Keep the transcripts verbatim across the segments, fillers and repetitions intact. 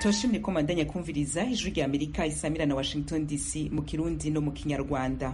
Toshimye ko mandanya kumviriza ijwi rya Amerika isamira na Washington D C mu Kirundi no mu Kinyarwanda.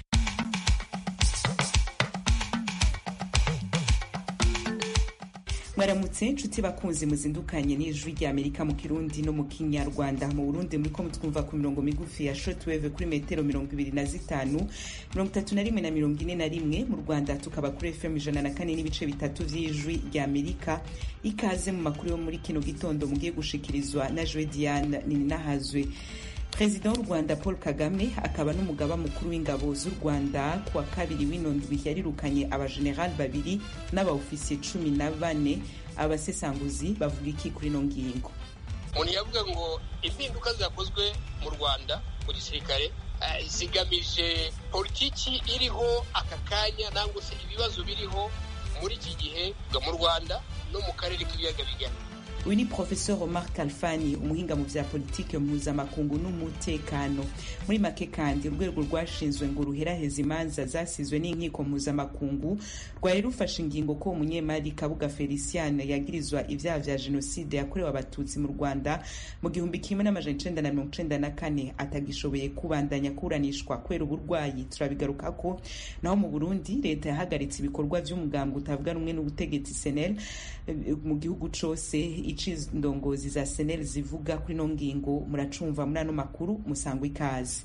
Mwaramutse nshuti bakunzi muzindukanye n'ijwi rya Amerika mu Kirundi no mu Kinyarwanda. Mu Burundi muriko mutwumva ku mirongo migufi ya shortwave kuri metero mirongo ibiri na zitanu, mirongo itatu na rimwe na mirongo ine na rimwe. Mu Rwanda tukaba kuri F M ijana na kane n'ibice bitatu vy'ijwi rya Amerika. Ikaze mu makuru yo muri kino gitondo mugiye gushikirizwa na Joe Diane Ninahazwe. President w'u Rwanda Paul Kagame akaba n'umugaba mukuru w'ingabo z'u Rwanda kuwa kabiri w'inondwi yarirukanye abageneral babiri n'abaofisiye cumi na bane. Abasesanguzi bavuga iki kuri no ngingo? Umuntu yavuga ngo impinduka zakozwe mu Rwanda mu gisirikare zigamije politiki iriho aka kanya nangwa se ibibazo biriho muri iki gihe mu Rwanda no mu karere k'ibiyaga bigari. Uyu ni Professeur Omar Kalfani, umuhinga mu vya politike mpuzamakungu n'umutekano. Muri make kandi urwego rwashinzwe ngo ruheraheza imanza zasizwe n'inkiko mpuzamakungu rwari rufashe ingingo ko umunyemari Kabuga Feliciane yagirizwa ivyaha vya genocide yakorewe abatutsi mu Rwanda mu gihumbi kimwe n'amajana icenda na mirongo icenda na kane atagishoboye kubandanya kuranishwa kwera uburwayi. Turabigarukako. Naho mu Burundi leta yahagaritse ibikorwa vy'umugambwe utavuga rumwe n'ubutegetsi S N L mu gihugu cose. Ici ndongozi za S N L zivuga kuri no ngingo muracumva muri ano makuru. Musangwa ikaze.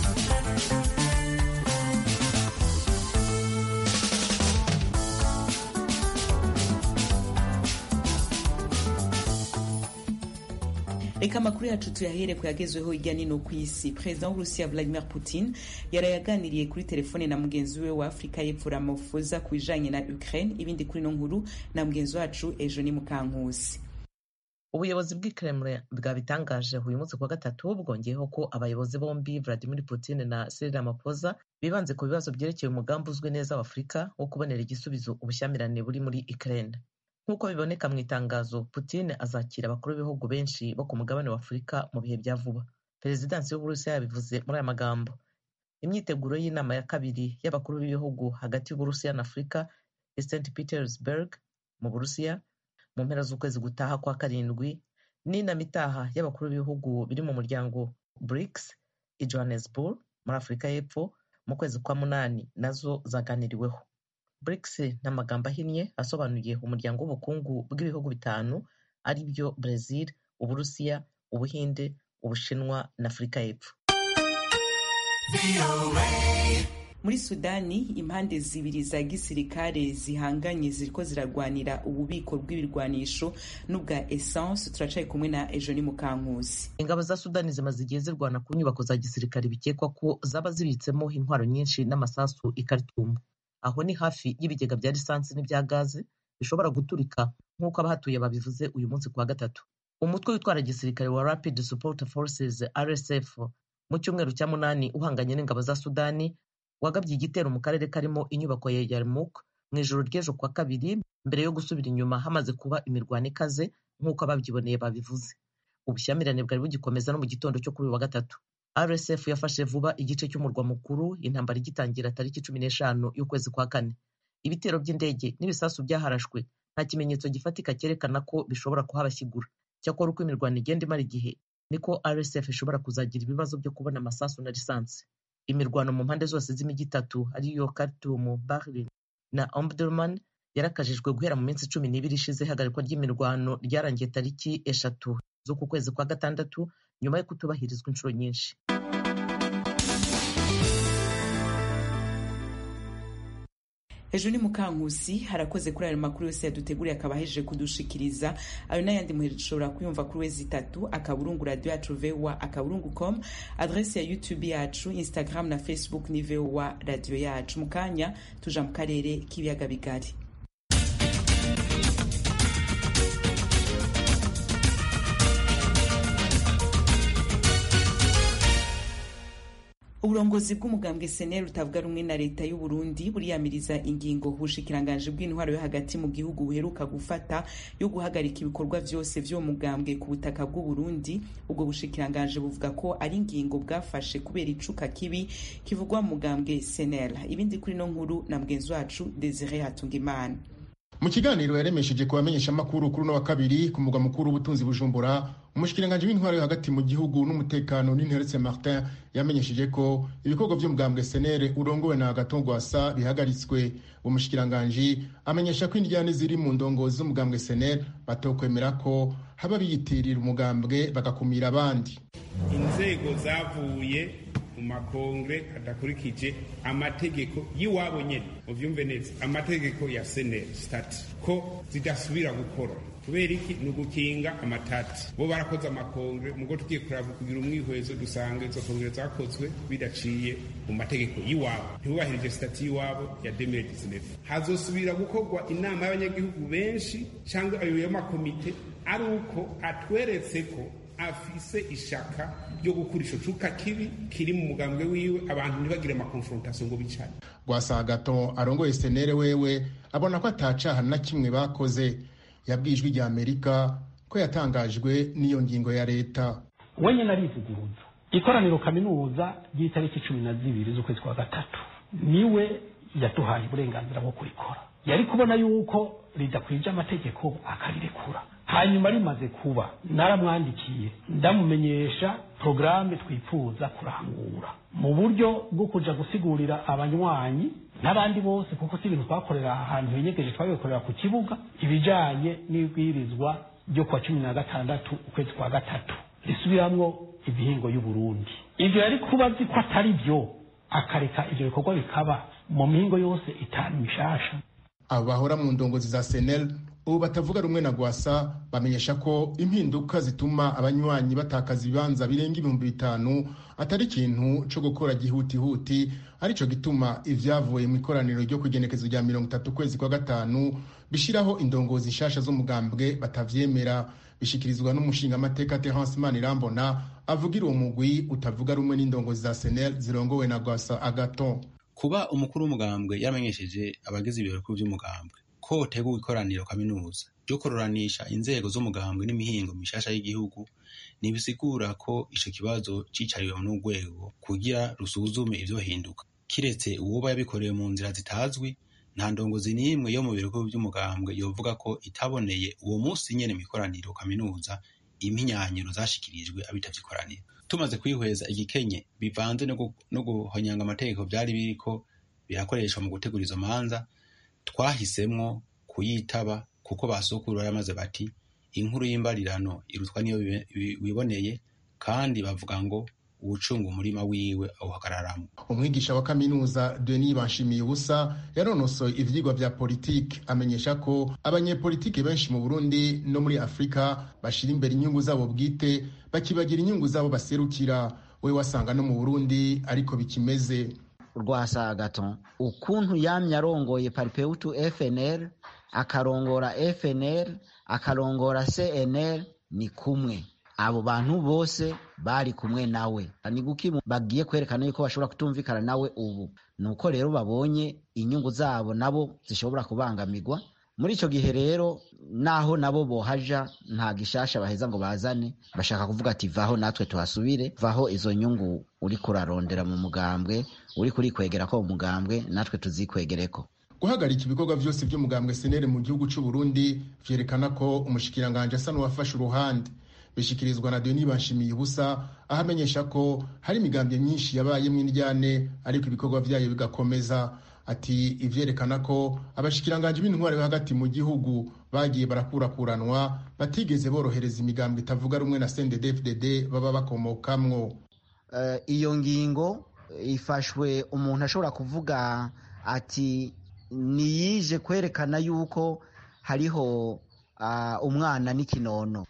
Reka makuru yacu tuyahere kuyagezweho hirya nino ku isi. President w'Urusiya Vladimir Putin yarayaganiriye kuri telefone na mugenzi we wa Afrika y'Epfo Ramaphosa kubijanye na Ukraine. Ibindi kuri no nkuru na mugenzi wacu Eugenie Mukankusi. Ubuyobozi bw'Ikremlin bwabitangaje uyu munsi kwa gatatu bwongeyeho ko abayobozi bombi Vladimir Putin na Cyril Ramaphosa bibanze ku bibazo byerekeye umugambi uzwi neza wa Afurika wo kubonera igisubizo ubushyamirane buri muri Ukraine. Nk'uko biboneka mu itangazo, Putin azakira abakuru b'ibihugu benshi bo ku mugabane wa Afurika mu bihe bya vuba. Perezidansi y'Uburusiya yabivuze muri aya magambo. Imyiteguro y'inama ya kabiri y'abakuru b'ibihugu hagati y'Uburusiya na Afurika i Saint Petersburg mu Burusiya mu mpera z'ukwezi gutaha kwa karindwi n'inama itaha y'abakuru b'ibihugu biri mu muryango BRICS i Johannesburg muri Afurika y'Epfo mu kwezi kwa munani nazo zaganiriweho. BRICS n'amagambo ahinnye asobanuye umuryango w'ubukungu bw'ibihugu bitanu ari byo Brazil, Uburusiya, Ubuhinde, Ubushinwa na Afurika y'Epfo. Muri Sudani impande zibiri za gisirikare zihanganye ziriko ziragwanira ububiko bw'ibirwanisho n'ubwa essence. Turacaye kumwe na Eugenie Mukankusi. Ingabo za Sudani zimaze igihe zirwana ku nyubako za gisirikare bikekwa ko zaba zibitsemo intwaro nyinshi n'amasasu i Khartoum. Aho ni hafi y'ibigega bya lisansi n'ibya gaze bishobora guturika nk'uko abahatuye babivuze uyu munsi kwa gatatu. Umutwe witwara gisirikare wa Rapid Support Forces R S F mu cyumweru cya munani uhanganye n'ingabo za Sudani wagabye igitero mu karere karimo inyubako ya Yarmouk mu ijoro ry'ejo kwa kabiri mbere yo gusubira inyuma hamaze kuba imirwano ikaze nk'uko ababyiboneye babivuze. Ubushyamirane bwari bugikomeza no mu gitondo cyo kuri wa gatatu. R S F yafashe vuba igice cy'umurwa mukuru intambara igitangira tariki cumi n'eshanu y'ukwezi kwa kane. Ibitero by'indege n'ibisasu byaharashwe nta kimenyetso gifatika cyerekana ko bishobora kuhabashyigura. Cyakora uko imirwano igenda imara igihe niko R S F ishobora kuzagira ibibazo byo kubona amasasu na lisansi. Imirwano mu mpande zose z'imijyi itatu ariyo Khartoum, Bahri na Omdurman yarakajijwe guhera mu minsi cumi n'ibiri ishize. Ihagarikwa ry'imirwano ryarangiye tariki eshatu z'uku kwezi kwa gatandatu nyuma yo kutubahirizwa inshuro nyinshi. Eugenie Mukankusi harakoze kuri ayo makuru yose yaduteguriye akaba ahejeje kudushikiriza. Ayo n'ayandi mushobora kuyumva kuri wezi itatu akaburungu radio yacu V O A akaburungu com, adresse ya YouTube yacu, Instagram na Facebook ni V O A radio yacu. Mukanya tuja mu karere k'ibiyaga bigari. Uburongozi bw'umugambwe S N L utavuga rumwe na leta y'u Burundi buriyamiriza ingingo ubushikiranganje bw'intwaro yo hagati mu gihugu buheruka gufata yo guhagarika ibikorwa vyose vyo mugambwe ku butaka bw'u Burundi. Ubwo bushikiranganje buvuga ko ari ingingo bwafashe kubera icuka kibi kivugwa mu mugambwe S N L. Ibindi kuri no nkuru na mugenzi wacu Desire Hatungimana. mu kiganiro yaremesheje ku bamenyesha amakuru kuri uno wa kabiri ku mugwa mukuru w'ubutunzi Bujumbura, umushikiranganji w'intwaro yo hagati mu gihugu n'umutekano n'Interetse Martin yamenyesheje ko ibikorwa by'umugambwe S N L urongowe na Agathon Rwasa bihagaritswe. Umushikiranganji amenyesha ko indyane ziri mu ndongozi z'umugambwe S N L batokwemera ko haba biyitirira umugambwe bagakumira abandi. Inzego zavuye mu makongre adakurikije amategeko yiwabo nyene, uvyumve neza, amategeko ya S N L stat ko zidasubira gukora. Kubera iki? Nugukinga amatati. Bo barakoze amakongre, mugo tugiye kuraba kugira umwihwezo dusanga izo kongre zakozwe bidaciye mu mategeko yiwabo, ntibubahirije stati yiwabo ya deux mille dix-neuf. Hazosubira gukorwa inama y'abanyagihugu benshi cyangwa ayo y'amakomite, ari uko atweretse ko afise ishaka ryo gukura ico cuka kibi kiri mu mugambwe wiwe, abantu ntibagire ama confrontation ngo bicane. Rwasa Agathon arongoye S N L wewe abona ko atacaha na kimwe bakoze. Yabwijwe rya Amerika ko yatangajwe n'iyo ngingo ya leta. Wenye narivuguruza ikoraniro kaminuza ry'itariki cumi na zibiri z'ukwezi kwa gatatu niwe yatuhaye uburenganzira bwo kurikora. Yari kubona yuko ridakwije amategeko akarirekura. Hanyuma rimaze kuba naramwandikiye ndamumenyesha programme twipfuza kurangura mu buryo bwo kuja gusigurira abanywanyi n'abandi bose, kuko si ibintu twakorera ahantu henyegeje, twabikorera ku kibuga, ibijanye n'ibwirizwa ryo kwa cumi na gatandatu ukwezi kwa gatatu risubiramwo ibihingo y'u Burundi. Ivyo yari kubazi ko atari byo, akareka ivyo bikorwa bikaba mu mihingo yose itanu mishasha. Abo bahora mu ndongozi za S N L ubu batavuga rumwe na Rwasa bamenyesha ko impinduka zituma abanywanyi batakaza ibibanza birenga ibihumbi bitanu atari ikintu cyo gukora gihutihuti, arico gituma ivyavuye mu ikoraniro ryo kugenekezo rya mirongo itatu kwezi kwa gatanu bishiraho indongozi nshasha z'umugambwe batavyemera. Bishikirizwa n'umushinga amateka Terence Manirambona avugira uwo mugwi utavuga rumwe n'indongozi za S N L zirongowe na Rwasa Agathon. Kuba umukuru w'umugambwe yaramenyesheje abagize ibiro by'umugambwe ko tegura ikoraniro kaminuza ryo korораnisha inzego z'umugambwe n'imihingo mishasha y'igihugu, nibisigura ko ico kibazo cicariwe n'urwego kugira rusuzume ivyo hinduka. Kiretse uwoba yabikoreye mu nzira zitazwi, nta ndongozi n'imwe yo mu biro by'umugambwe yovuga ko itaboneye uwo munsi nyene mu ikoraniro kaminuza impinyanyiro zashikirijwe abitavye ikoraniro. Tumaze kwihweza igikenye bivanze no guhonyanga amategeko byari biriko birakoreshwa mu gutegura izo manza, twahisemwo kuyitaba kuko basokuru yamaze bati inkuru y'imbarirano irutwa niyo wiboneye, kandi bavuga ngo uwucunga umurima wiwe awuhagararamo. Umwigisha wa kaminuza Denis Banshimiye ubusa yaronosoye ivyigwa vya politike amenyesha ko abanyepolitike benshi mu Burundi no muri Afrika bashira imbere inyungu zabo bwite bakibagira inyungu zabo baserukira. We wasanga no mu Burundi ariko bikimeze. Rwasa Agathon ukuntu yamye arongoye Paripeutu F N L akarongora F N L akarongora C N L ni kumwe. Abo bantu bose bari kumwe nawe, ni guki bagiye kwerekana yuko bashobora kutumvikana nawe ubu. Nuko rero babonye inyungu zabo nabo zishobora kubangamirwa. Muri ico gihe rero naho nabo bohaja nta gishasha baheza ngo bazane, bashaka kuvuga ati vaho natwe tuhasubire, vaho izo nyungu uri kurarondera mu mugambwe, uri kuri kwegera ko umugambwe natwe tuzikwegereko. Guhagarika ibikorwa vyose by'umugambwe S N L mu gihugu c'u Burundi vyerekana ko umushikiranganje asa n'uwafashe uruhande. Bishikirizwa na Denis Banshimiye ubusa ahamenyesha ko hari imigambwe myinshi yabaye mw'indyane ariko ibikorwa vyayo bigakomeza. Ati ivyerekana ko abashikiranganje b'intware yo hagati mu gihugu bagiye barakurakuranwa, batigeze borohereza imigambwe itavuga rumwe na C N D D F D D baba bakomokamwo. Uh, iyo ngingo ifashwe umuntu ashobora kuvuga ati niyije kwerekana yuko hariho uh, umwana n'ikinono.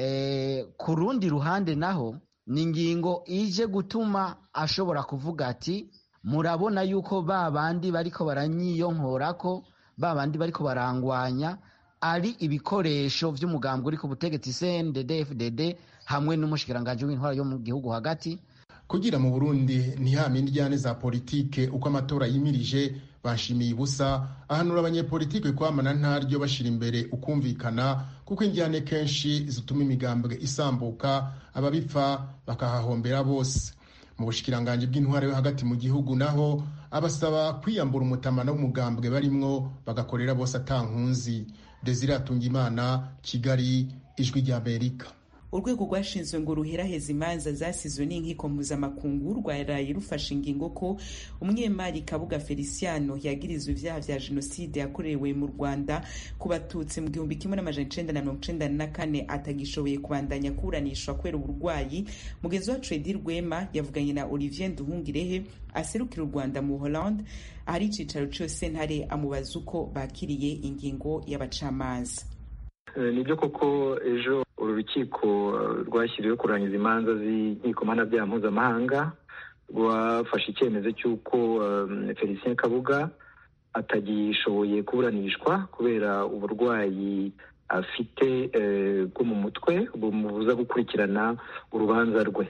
E, ku rundi ruhande naho ni ingingo ije gutuma ashobora kuvuga ati murabona yuko ba bandi bariko baranyiyonkorako, ba bandi bariko barangwanya ari ibikoresho vy'umugambwe uri ku butegetsi C N D D F D D hamwe n'umushikiranganje w'intwaro yo mu gihugu hagati. Kugira mu Burundi ntihame indyane za politike uko amatora yimirije, Banshimiye ubusa ahanura abanyepolitike kwamana ntaryo bashira imbere ukumvikana, kuko indyane kenshi zituma imigambwe isambuka ababipfa bakahahombera bose. mu bushikiranganji bw'intwaro yo hagati mu gihugu naho abasaba kwiyambura umutamana w'umugambwe barimwo bagakorera bose atankunzi. Desire Atungimana, Kigali, Ijwi ry'Amerika. Urwego rwashinzwe ngo ruheraheze imanza zasizwe n'inkiko mpuzamakungu rwaraye rufashe ingingo ko umunyemari Kabuga Feliciano yagirizwe ivyaha vya jenoside yakorewe mu Rwanda ku batutsi mu gihumbi kimwe n'amajana icenda na mirongo icenda na kane atagishoboye kubandanya kuburanishwa kubera uburwayi. Mugenzi wacu Edi Rwema yavuganye na Olivier Nduhungirehe aserukira u Rwanda mu Hollande ahari icicaro cose ntare amubaza uko bakiriye ingingo y'abacamanza. Nibyo koko ejo uru rukiko rwashyiriweho kurangiza imanza z'inkiko mpanabyaha mpuzamahanga rwafashe icyemezo cy'uko Felicien Kabuga atagishoboye kuburanishwa kubera uburwayi afite bwo mu mutwe bumubuza gukurikirana urubanza rwe.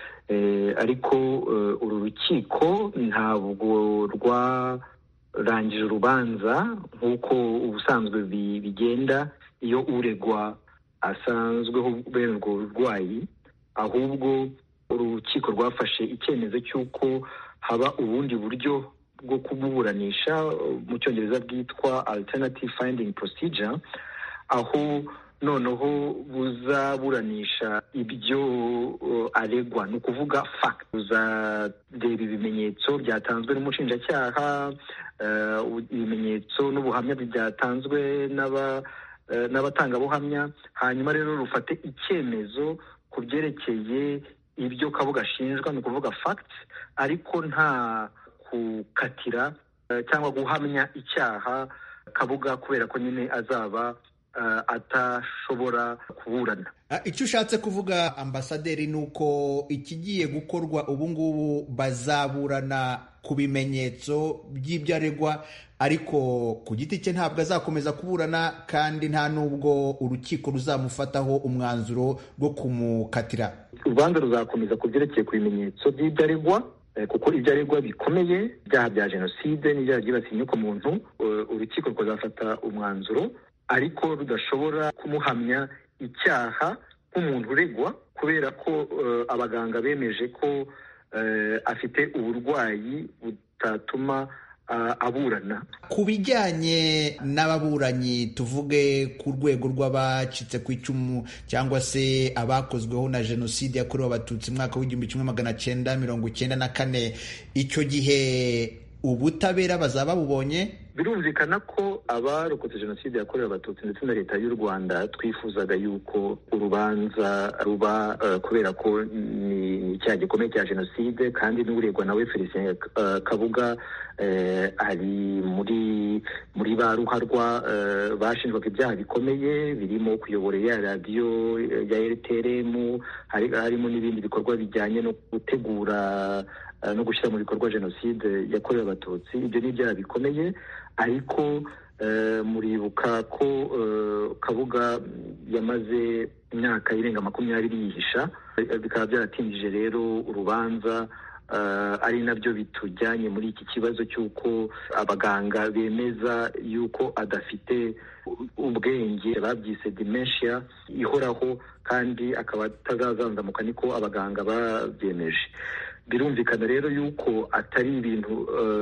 Ariko uru rukiko ntabwo rwarangije urubanza nk'uko ubusanzwe bigenda iyo uregwa asanzweho bene ubwo burwayi, ahubwo urukiko rwafashe icyemezo cy'uko haba ubundi buryo bwo kuburanisha mu cyongereza bwitwa alternative finding procedure, aho noneho buzaburanisha ibyo uh, aregwa, ni ukuvuga fact, buzareba ibimenyetso byatanzwe n'umushinjacyaha, uh, ibimenyetso n'ubuhamya byatanzwe n'aba n'abatangabuhamya, hanyuma rero rufate icyemezo ku byerekeye ibyo Kabuga ashinjwa, ni ukuvuga facts, ariko nta kukatira cyangwa guhamya icyaha Kabuga kubera ko nyine azaba uh, atashobora kuburana. Icyo ushatse kuvuga ambasaderi ni uko ikigiye gukorwa ubu ngubu bazaburana ku bimenyetso by'ibyo aregwa, ariko ku giti cye ntabwo azakomeza kuburana, kandi nta nubwo urukiko ruzamufataho umwanzuro wo kumukatira. Urubanza ruzakomeza ku byerekeye ku bimenyetso by'ibyo aregwa, kuko ibyo aregwa bikomeye, ibyaha bya jenoside n'ibyaha byibasiye inyokomuntu. Urukiko ruzafata umwanzuro, ariko rudashobora kumuhamya icyaha nk'umuntu uregwa kubera ko uh, abaganga bemeje ko uh, afite uburwayi butatuma uh, aburana. Ku bijyanye n'ababuranyi, tuvuge ku rwego rw'abacitse ku icumu cyangwa se abakozweho na jenoside yakorewe abatutsi mwaka w'igihumbi kimwe magana cyenda mirongo icyenda na kane, icyo gihe ubutabera bazaba bubonye? Birumvikana ko abarokotse jenoside yakorewe abatutsi ndetse na leta y'u Rwanda twifuzaga yuko urubanza ruba uh, kubera ko ni icyaha gikomeye cya jenoside, kandi n'uregwa nawe Felicien uh, Kabuga uh, ari muri muri ba ruharwa uh, bashinjwaga ibyaha bikomeye birimo kuyobora ya radiyo ya R T R M, hari harimo n'ibindi bikorwa bijyanye no gutegura uh, no gushyira mu bikorwa jenoside yakorewe abatutsi. Ibyo ni ibyaha bikomeye, ariko uh, muribuka ko uh, Kabuga yamaze imyaka irenga makumyabiri yihisha, bikaba byaratinjije rero urubanza, uh, ari nabyo bitujyanye muri iki kibazo cy'uko abaganga bemeza yuko adafite ubwenge, babyise dementia ihoraho, kandi akaba atazazanzamuka, niko abaganga babyemeje. Birumvikana rero yuko atari ibintu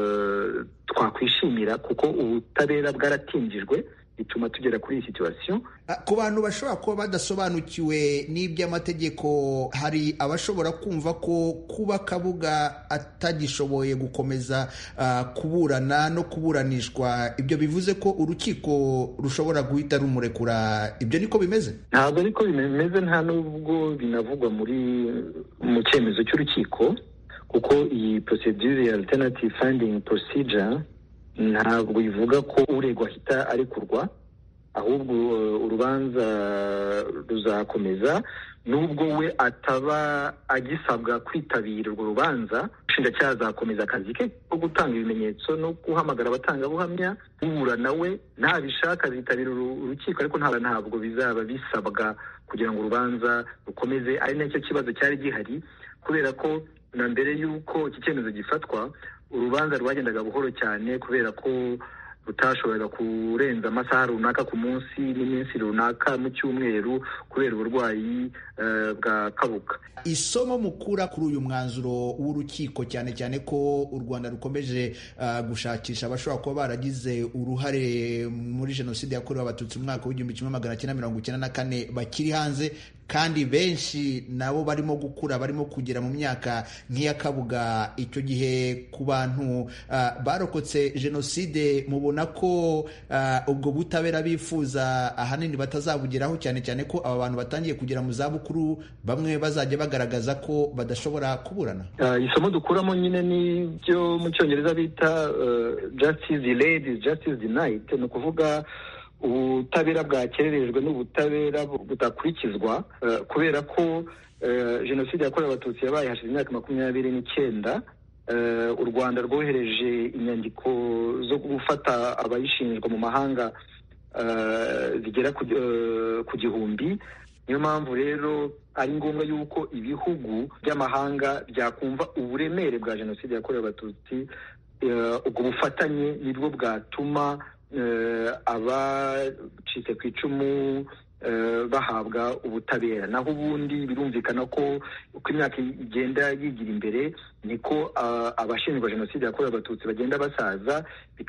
uh, twakwishimira, kuko ubutabera bwaratinjijwe, bituma tugera kuri iyi situation. Ku bantu bashobora kuba badasobanukiwe n'iby'amategeko, hari abashobora kumva ko kuba Kabuga atagishoboye gukomeza uh, kuburana no kuburanishwa, ibyo bivuze ko urukiko rushobora guhita rumurekura. Ibyo niko bimeze? Ntabwo niko bimeze, nta nubwo binavugwa muri mu cyemezo cy'urukiko, kuko iyi procedure ya alternative finding procedure ntabwo ivuga ko uregwa ahita arekurwa, ahubwo uh, urubanza ruzakomeza nubwo we ataba agisabwa kwitabira urwo rubanza. Umushinjacyaha azakomeza akazi ke ko gutanga ibimenyetso no guhamagara abatangabuhamya. Uburana we ntabishaka azitabira urukiko, ariko ntabwo bizaba bisabwa kugira ngo urubanza rukomeze. Ari nacyo kibazo cyari gihari, kubera ko na mbere y'uko iki cyemezo gifatwa urubanza rwagendaga buhoro cyane, kubera ko utashoboraga kurenza amasaha runaka ku munsi n'iminsi runaka mu cyumweru kubera uburwayi bwa kabuka. Isomo mukura kuri uyu mwanzuro w'urukiko, cyane cyane ko u Rwanda rukomeje uh, gushakisha abashobora kuba baragize uruhare muri jenoside yakorewe abatutsi mu mwaka w'igihumbi kimwe magana cyenda mirongo icyenda na kane bakiri hanze, kandi benshi nabo barimo gukura, barimo kugera mu myaka nk'iya Kabuga. Icyo gihe ku bantu uh, barokotse jenoside, mubona ko uh, ubwo butabera bifuza ahanini batazabugeraho, cyane cyane ko aba bantu batangiye kugera mu zabukuru, bamwe bazajya bagaragaza ko badashobora kuburana. Uh, isomo dukuramo nyine ni byo mu cyongereza bita uh, justice delayed, justice denied, ni ukuvuga ubutabera bwakererejwe n'ubutabera budakurikizwa, uh, kubera ko uh, jenoside yakorewe abatutsi yabaye hashize imyaka makumyabiri n'icyenda. Uh, u Rwanda rwohereje inyandiko zo gufata abayishinjwa mu mahanga uh, zigera ku, uh, ku gihumbi. Niyo mpamvu rero ari ngombwa yuko ibihugu by'amahanga byakumva uburemere bwa jenoside yakorewe abatutsi. Uh, ubwo bufatanye nibwo bwatuma Uh, abacitse ku icumu uh, bahabwa ubutabera. Naho ubundi birumvikana ko uko imyaka igenda yigira imbere niko uh, abashinjwa jenoside yakorewe abatutsi bagenda basaza,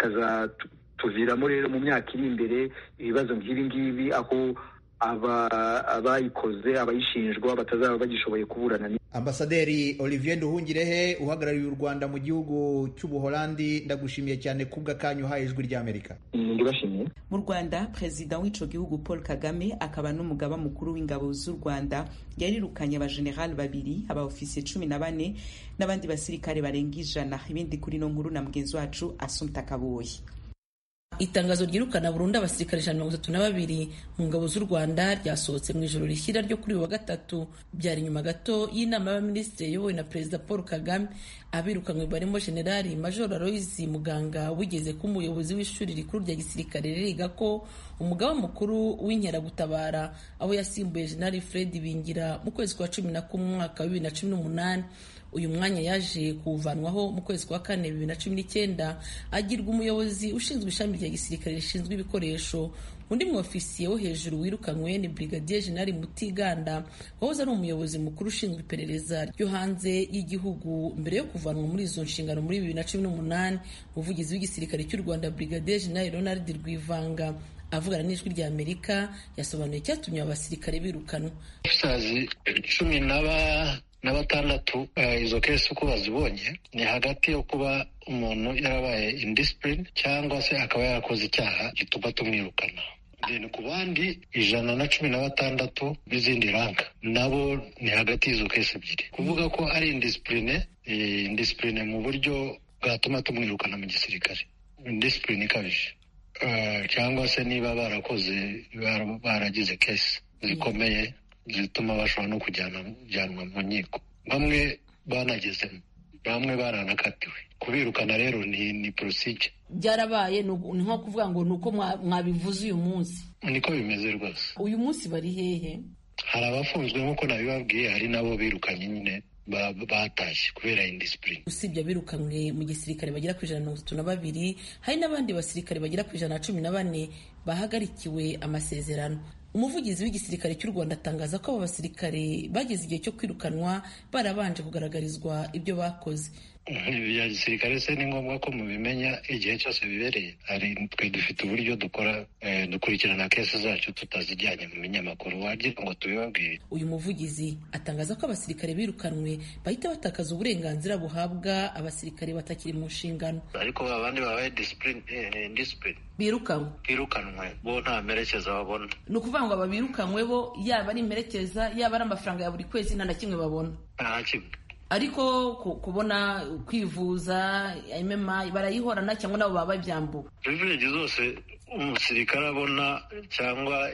bikazatuviramo rero mu myaka iri imbere ibibazo nk'ibi ngibi, aho aba abayikoze abayishinjwa batazaba bagishoboye kuburana. Ambasaderi Olivier Nduhungirehe uhagarariye u Rwanda mu gihugu cy'Ubuholandi, ndagushimiye cyane kubw'akanyu uhaye Ijwi ry'Amerika. Ndibashimiye. Mu Rwanda, Perezida w'ico gihugu Paul Kagame akaba n'umugaba mukuru w'ingabo z'u Rwanda yarirukanye abajenerali babiri, abaofisiye cumi na bane n'abandi basirikare barenga ijana. Ibindi kuri no nkuru na mugenzi wacu Assumpta Kaboyi. Itangazo ryirukana burundu abasirikare ijana na mirongo itatu na babiri mu ngabo z'u Rwanda ryasohotse mu ijoro rishyira ryo kuri uyu wa gatatu, byari nyuma gato y'inama y'abaminisitiri yobowe na Perezida Paul Kagame. Abirukanywe barimo Generali Major Aloys Muganga wigeze ko umuyobozi w'ishuri rikuru rya gisirikare riga ko umugaba mukuru w'inkeragutabara, aho yasimbuye Generali Fred Bingira mu kwezi kwa cumi na kumwe mu mwaka wa bibiri na cumi n'umunani. Uyu mwanya yaje kuvanwaho mu kwezi kwa kane bibiri na cumi n'icyenda, agirwa umuyobozi ushinzwe ishami rya gisirikare rishinzwe ibikoresho. Undi mwofisiye wo hejuru wirukanywe ni Brigadier General Mutiganda, wahoze ari umuyobozi mukuru ushinzwe iperereza ryo hanze y'igihugu mbere yo kuvanwa muri izo nshingano muri bibiri na cumi n'umunani. Umuvugizi w'igisirikare cy'u Rwanda Brigadier General Ronald Rwivanga avugana n'Ijwi ry'Amerika yasobanuye icyatumye abasirikare birukanwa. Officers cumi n'aba na batandatu uh, izo kesi uko bazibonye ni hagati yo kuba umuntu yarabaye indiscipline cyangwa se akaba yarakoze icyaha gituma tumwirukana. Then ku bandi ijana na cumi na batandatu b'izindi ranka nabo ni hagati y'izo kesi ebyiri. Kuvuga ko ari indiscipline, eh, indiscipline mu buryo bwatuma tumwirukana mu gisirikare, indiscipline ikabije, uh, cyangwa se niba barakoze baragize kesi zikomeye zituma bashobora no kujyana kujyanwa mu nkiko. Bamwe banagezemo, bamwe baranakatiwe. Kubirukana rero ni ni procedure. Byarabaye ni nko kuvuga ngo nuko mwabivuze uyu munsi. Niko bimeze rwose. Uyu munsi bari hehe? Hari abafunzwe nk'uko nabibabwiye, hari nabo birukanye nyine batashye kubera indiscipline. Usibye birukanwe mu gisirikare bagera ku ijana na mirongo itatu na babiri, hari n'abandi basirikare bagera ku ijana na cumi na bane bahagarikiwe amasezerano. Umuvugizi w'igisirikare cy'u Rwanda atangaza ko abo basirikare bageze igihe cyo kwirukanwa barabanje kugaragarizwa ibyo bakoze. Ibya gisirikare se ni ngombwa ko mubimenya igihe cyose bibereye. Hari twe dufite uburyo dukora eh, dukurikirana kesi zacu tutazijyanye mu binyamakuru, wagira ngo tubibabwire. Uyu muvugizi atangaza ko abasirikare birukanwe bahita batakaza uburenganzira buhabwa abasirikare batakiri mu nshingano. Ariko abandi babaye discipline eh, discipline birukanwe birukanwe bo nta merekeza babona. Ni ukuvuga ngo ababirukanwe bo yaba ari merekeza yaba ari amafaranga ya buri kwezi nta na kimwe babona. Nta kimwe. Ariko kubona kwivuza M M I barayihorana cyangwa nabo baba babyambuka. Privilege zose umusirikare abona cyangwa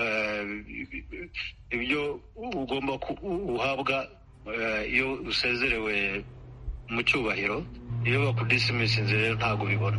ibyo ugomba uhabwa iyo usezerewe mu cyubahiro, iyo bakudisimisinze rero ntabwo bibona. Ku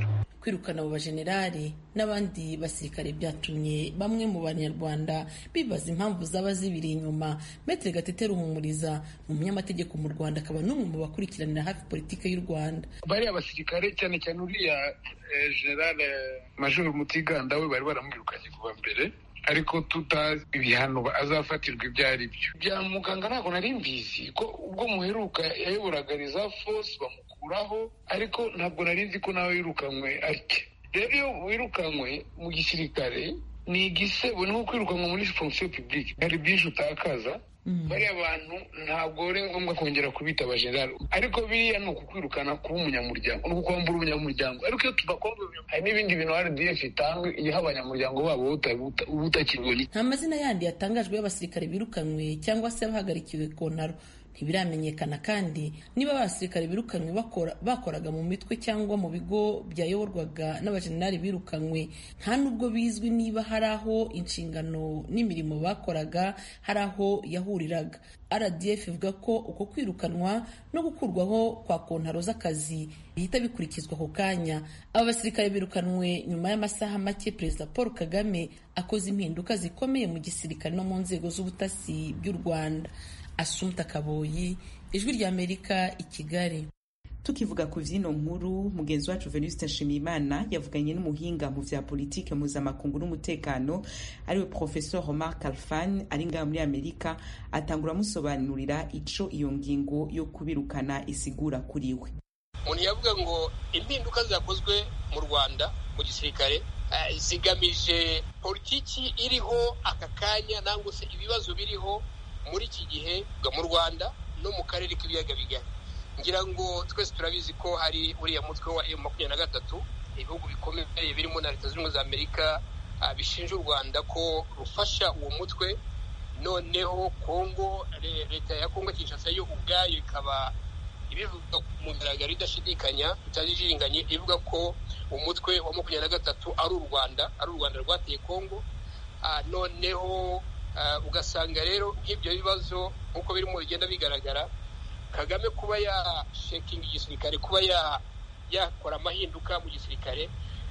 kwirukana abo bajenerali n'abandi basirikare byatumye bamwe mu banyarwanda bibaza impamvu zaba zibiri inyuma. Maître Gatete Ruhumuriza ni umunyamategeko mu Rwanda akaba n'umwe mu bakurikiranira hafi politike y'u Rwanda. Bariya basirikare cyane cyane uriya eh, General Major Mutiganda we bari baramwirukanye kuva mbere, ariko tutazi ibihano azafatirwa ibyo ari byo. Bya muganga ntabwo nari mbizi ko ubwo muheruka yayoboraga Reserve Force bamukuraho, ariko ntabwo nari nzi ko nawe yirukanywe atya. Rero iyo wirukanywe mu gisirikare ni igisebo, ni nko kwirukanwa muri fonction publique, hari byinshi utakaza. Bariya abantu ntabwo ari ngombwa kongera kubita abajenerali, ariko biriya ni ukukwirukana kuba umunyamuryango, ni ukukwambura ubunyamuryango. Ariko iyo tubakwambura, hari n'ibindi bintu R D F itanga igihe abanyamuryango babo ubutakibonye. Nta mazina yandi yatangajwe y'abasirikare birukanywe cyangwa se bahagarikiwe kontaro. Ntibiramenyekana kandi niba abasirikare birukanywe bakora bakoraga mu mitwe cyangwa mu bigo byayoborwaga n'abajenerali birukanywe. Nta nubwo bizwi niba hari aho inshingano n'imirimo bakoraga hari aho yahuriraga. R D F ivuga ko uko kwirukanwa no gukurwaho kwa kontaro z'akazi bihita bikurikizwa ako kanya. Aba basirikare birukanwe nyuma y'amasaha make Perezida Paul Kagame akoze impinduka zikomeye mu gisirikare no mu nzego z'ubutasi by'u Rwanda. Assumpta Kaboyi, Ijwi ry'Amerika, i Kigali. Tukivuga ku vyino nkuru, mugenzi wacu Venuste Nshimiyimana yavuganye n'umuhinga mu vya politike mpuzamakungu n'umutekano ariwe Professor Omar Khalfan ari ngaha muri Amerika, atangura amusobanurira ico iyo ngingo yo kubirukana isigura kuri we. Umuntu yavuga ngo impinduka zakozwe mu Rwanda mu gisirikare uh, zigamije politiki iriho aka kanya nangwa se ibibazo biriho muri iki gihe mu Rwanda no mu karere k'ibiyaga bigari. Ngira ngo twese turabizi ko hari uriya mutwe wa M makumyabiri na gatatu, ibihugu bikomeye birimo na Leta Zunze Ubumwe za Amerika uh, bishinja u Rwanda ko rufasha uwo mutwe. Noneho Kongo, leta ya Kongo Kinshasa yo ubwayo ikaba ibivuga mu mugaragaro idashidikanya itajiringanye, ivuga ko umutwe wa makumyabiri na gatatu ari u Rwanda, ari u Rwanda rwateye Kongo. Uh, noneho Uh, ugasanga rero nk'ibyo bibazo nk'uko birimo bigenda bigaragara, Kagame kuba ya shaking igisirikare, kuba ya yakora amahinduka mu gisirikare,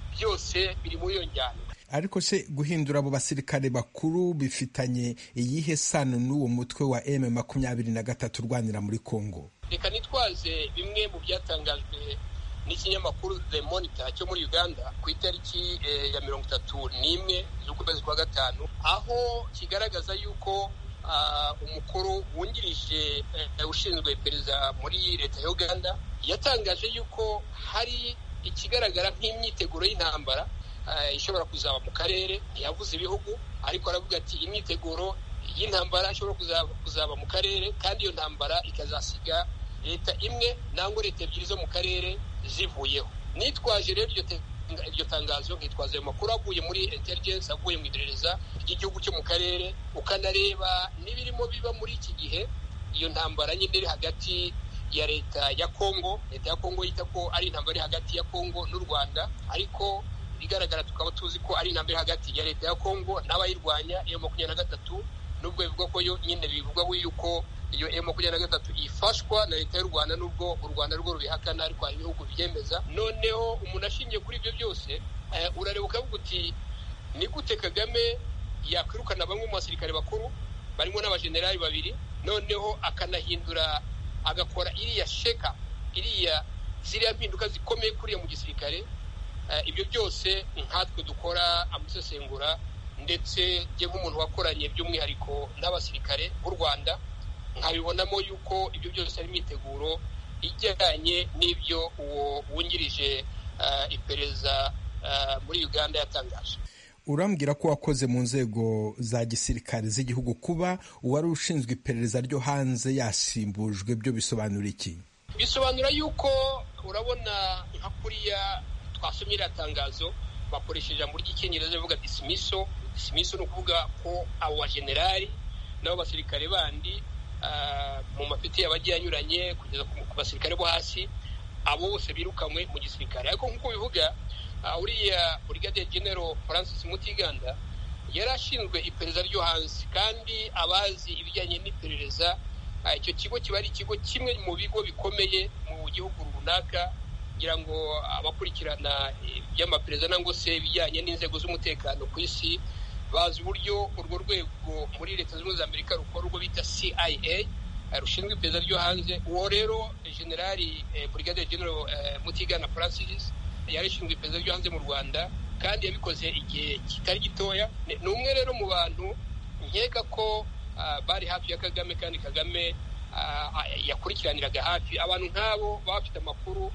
byose biri muri iyo njyana. Ariko se guhindura abo basirikare bakuru bifitanye iyihe sano n'uwo mutwe wa M makumyabiri na gatatu urwanira muri Kongo? Reka nitwaze bimwe mu byatangajwe n'ikinyamakuru The Monitor cyo muri Uganda ku itariki eh, ya mirongo itatu n'imwe z'ukwezi kwa gatanu, aho kigaragaza yuko uh, umukuru wungirije eh, ushinzwe iperereza muri leta ya Uganda yatangaje yuko hari ikigaragara nk'imyiteguro y'intambara uh, ishobora kuzaba mu karere. Yavuze ibihugu, ariko aravuga ati imyiteguro y'intambara ishobora kuzaba, kuzaba mu karere, kandi iyo ntambara ikazasiga leta imwe nangwa leta ebyiri zo mu karere zivuyeho. Nitwaje rero iryo tangazo, nkitwaza ayo makuru avuye muri intelligence, avuye mu iperereza ry'igihugu cyo mu karere, ukanareba n'ibirimo biba muri iki gihe, iyo ntambara nyine iri hagati ya leta ya Kongo. Leta ya Kongo yita ko ari intambara iri hagati ya Kongo n'u Rwanda, ariko bigaragara tukaba tuzi ko ari intambara hagati ya leta ya Kongo n'abayirwanya iyo makumyabiri na gatatu, nubwo bivuga ko yo nyine bivuga yuko iyo M makumyabiri na gatatu ifashwa na leta y'u Rwanda, nubwo u Rwanda rwo rubihakana, ariko hari ibihugu byemeza. Noneho umuntu ashingiye kuri ibyo byose, uh, urareba ukavuga uti ni gute Kagame yakwirukana bamwe mu basirikare bakuru barimo n'abajenerali babiri, noneho akanahindura agakora iriya sheka, iriya ziriya mpinduka zikomeye kuriya mu gisirikare. Uh, ibyo byose nkatwe dukora amusesengura, ndetse je nk'umuntu wakoranye by'umwihariko n'abasirikare b'u Rwanda, nkabibonamo yuko ibyo byose ari imyiteguro ijyanye n'ibyo uwo wungirije uh, iperereza uh, muri Uganda yatangaje. Urambwira ko wakoze mu nzego za gisirikare z'igihugu, kuba uwari ushinzwe iperereza ryo hanze yasimbujwe byo bisobanura iki? Bisobanura yuko urabona nka kuriya twasomye iriya tangazo bakoresheje ijambo ry'icyongereza bivuga dismissal. Dismissal ni ukuvuga ko abo bajenerali n'abo basirikare bandi uh, mu mapeti yabagiye anyuranye kugeza ku basirikare bo hasi, abo bose birukamwe mu gisirikare. Ariko nk'uko bivuga, uh, uriya Brigadier General Francis Mutiganda yari ashinzwe iperereza ryo hanze, kandi abazi ibijyanye n'iperereza, icyo uh, kigo kiba ari ikigo kimwe mu bigo bikomeye mu gihugu runaka, ngira ngo abakurikirana iby'amaperezida nangwa se ibijyanye n'inzego z'umutekano ku isi bazi uburyo urwo rwego muri leta zunze ubumwe za amerika rukora urwo bita C I A rushinzwe iperereza ryo hanze. Uwo rero generali brigadier general Mutigana Francis yari ishinzwe iperereza ryo hanze mu Rwanda kandi yabikoze igihe kitari gitoya. Ni umwe rero mu bantu nkeka ko bari hafi ya Kagame kandi Kagame yakurikiraniraga hafi. Abantu nk'abo bafite amakuru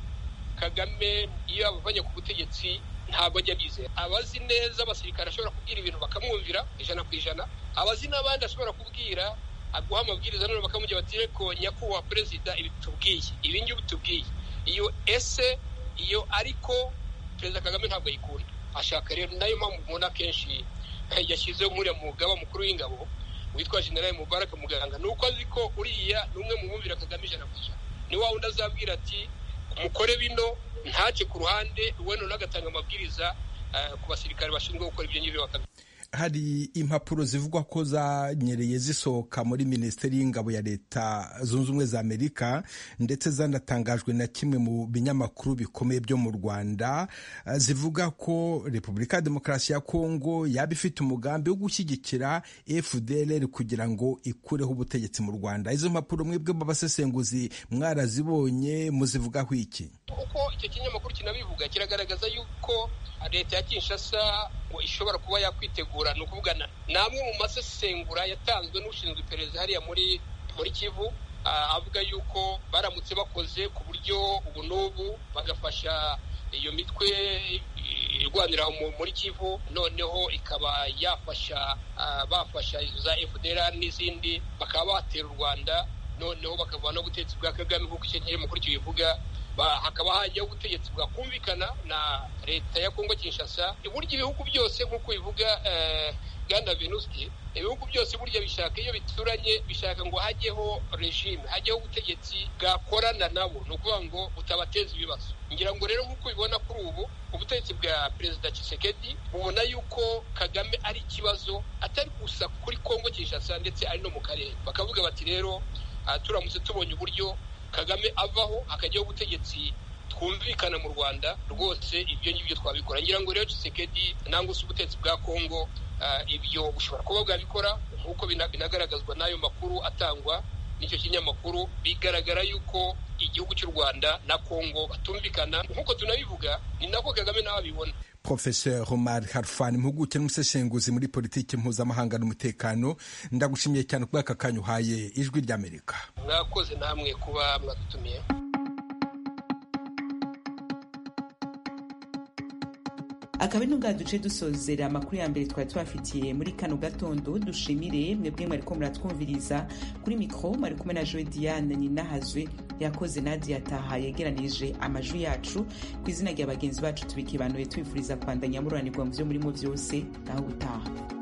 Kagame iyo abavanye ku butegetsi ntabwo ajya bizera. Abazi neza abasirikare ashobora kubwira ibintu bakamwumvira ijana ku ijana, abazi n'abandi ashobora kubwira aguha amabwiriza none bakamujya bati reko nyakubahwa perezida ibi tubwiye ibi ngibi tubwiye. Iyo ese iyo ariko perezida Kagame ntabwo yikunda, ashaka rero nayo mpamvu mubona kenshi yashyizeho nk'uriya mugaba mukuru w'ingabo witwa General Mubaraka Muganga, nuko azi ko uriya n'umwe mu bumvira Kagame ijana ku ijana. Ni wa wundi azabwira ati umukore bino ntace ku ruhande we none agatanga amabwiriza ku basirikare bashinzwe gukora ibyo ngibyo bakabikora. Hari impapuro zivugwa ko zanyereye zisohoka muri Minisiteri y'Ingabo ya Leta Zunze Ubumwe za Amerika ndetse zanatangajwe na kimwe mu binyamakuru bikomeye byo mu Rwanda, zivuga ko Repubulika ya Demokarasi ya Kongo yaba ifite umugambi wo gushyigikira F D L R kugira ngo ikureho ubutegetsi mu Rwanda. Izo mpapuro mwebwe b'abasesenguzi mwarazibonye, muzivugaho iki? Uko icyo kinyamakuru kinabivuga kiragaragaza yuko leta ya Kinshasa ngo ishobora kuba yakwitegura, ni ukuvugana namwe mu masesengura yatanzwe n'ushinzwe iperereza hariya muri muri Kivu, avuga yuko baramutse bakoze ku buryo ubu n'ubu bagafasha iyo mitwe irwanira muri Kivu, noneho ikaba yafasha bafasha za F D L R n'izindi, bakaba batera u Rwanda, noneho bakavana ubutegetsi bwa Kagame nk'uko icyo kinyamakuru kibivuga, hakaba hajyaho ubutegetsi bwakumvikana na leta ya Kongo Kinshasa. Burya ibihugu byose nk'uko bivuga Ganda Venuski, ibihugu byose burya bishaka iyo bituranye bishaka ngo hajyeho regime, hajyeho ubutegetsi bwakorana nabo, ni ukuvuga ngo butabateza ibibazo. Ngira ngo rero nk'uko bibona kuri ubu ubutegetsi bwa Perezida Tshisekedi bubona yuko Kagame ari ikibazo atari gusa kuri Kongo Kinshasa ndetse ari no mu karere. Bakavuga bati rero turamutse tubonye uburyo Kagame avaho hakajyaho ubutegetsi twumvikana mu Rwanda, rwose ibyo ngibyo twabikora. Ngira ngo rero Tshisekedi nangwa se ubutegetsi bwa Kongo ibyo bushobora kuba bwabikora nk'uko binagaragazwa n'ayo makuru atangwa n'icyo kinyamakuru. Bigaragara yuko igihugu cy'u Rwanda na Kongo batumvikana nk'uko tunabivuga, ni nako Kagame nawe abibona. Professeur Omar Khalfan, impuguke n'umuseshenguzi muri politiki mpuzamahanga n'umutekano, ndagushimiye cyane kuba aka kanya uhaye Ijwi ry'Amerika. Mwakoze namwe kuba mwadutumiye. akaba ari n'ubwa duce dusozera amakuru ya mbere twari tubafitiye muri kano gatondo. Dushimire mwebwe mwariko muratwumviriza. Kuri mikro mwari kumwe na Joy Diane Ninahazwe, yakoze Nadia Taha yegeranije amajwi yacu. Ku izina rya bagenzi bacu tubikibanuye twifuriza kwandanya mururanirwa mu byo murimo byose, naho utaha.